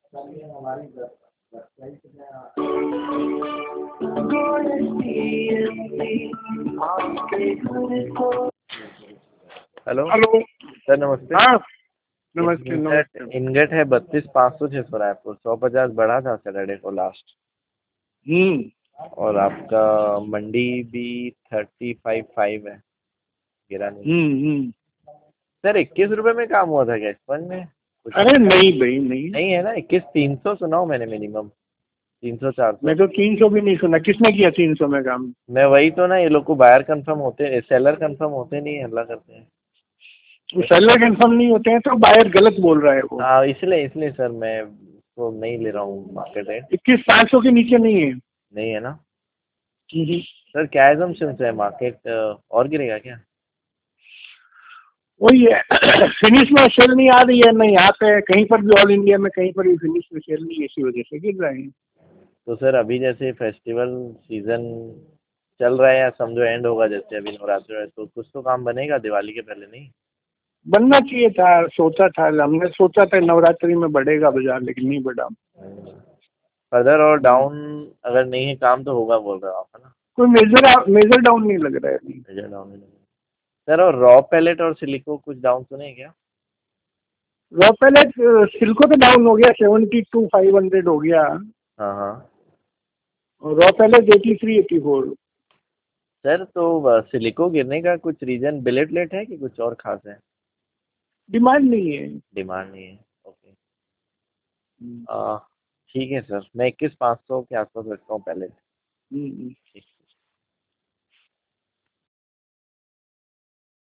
Hello hello. Sir, नमस्ते। हाँ, नमस्ते नमस्ते। इनगट है 32,500 रायपुर, 150 बढ़ा था सैटरडे को लास्ट। और आपका मंडी भी 35,500 है, गिरा नहीं। हम्म। सर 21 रुपए में काम हुआ था क्या इस फंड में? कुछ अरे नहीं भाई नहीं। नहीं है ना? 21,300 सुना हूँ मैंने, मिनिमम 300-400। मैं तो 300 भी नहीं सुना। किसने किया 300 में काम? मैं वही तो ना, ये लोग को बायर कंफर्म होते, सेलर कंफर्म होते नहीं, हल्ला करते हैं। तो सेलर कंफर्म नहीं होते हैं तो बायर गलत बोल रहा है वो। हाँ, इसलिए इसलिए सर मैं तो नहीं ले रहा हूँ मार्केट रेट। 21,500 के नीचे नहीं है। नहीं है ना? हम्म। सर क्या एजम्पशन है, मार्केट और गिरेगा क्या? वही है। फिनिश में सेल नहीं आ रही है, नहीं यहाँ पे कहीं पर भी, ऑल इंडिया में कहीं पर भी फिनिश में सेल नहीं है, इसी वजह से गिर रहे हैं। तो सर अभी जैसे फेस्टिवल सीजन चल रहा है, या समझो एंड होगा, जैसे अभी नवरात्र है, तो कुछ तो काम बनेगा दिवाली के पहले, नहीं? बनना चाहिए था, सोचा था हमने, सोचा था नवरात्रि में बढ़ेगा बाजार, लेकिन नहीं बढ़ा। फर्दर और डाउन अगर नहीं है काम तो होगा बोल रहे हो आप, है ना? कोई मेजर मेजर डाउन नहीं लग रहा है अभी। मेजर डाउन नहीं है। सर और रॉ पैलेट और सिलिको कुछ डाउन तो नहीं है क्या? रॉ पैलेट सिल्को तो डाउन हो गया, 72,500 हो गया। हाँ हाँ। और रॉ पैलेट 83-84। सर तो सिलिको गिरने का कुछ रीजन बिलेट लेट है कि कुछ और खास है? डिमांड नहीं है। डिमांड नहीं है, ओके। हम्म। ठीक है सर, मैं 21,500 के आसपास रखता हूँ पैलेट। हम्म।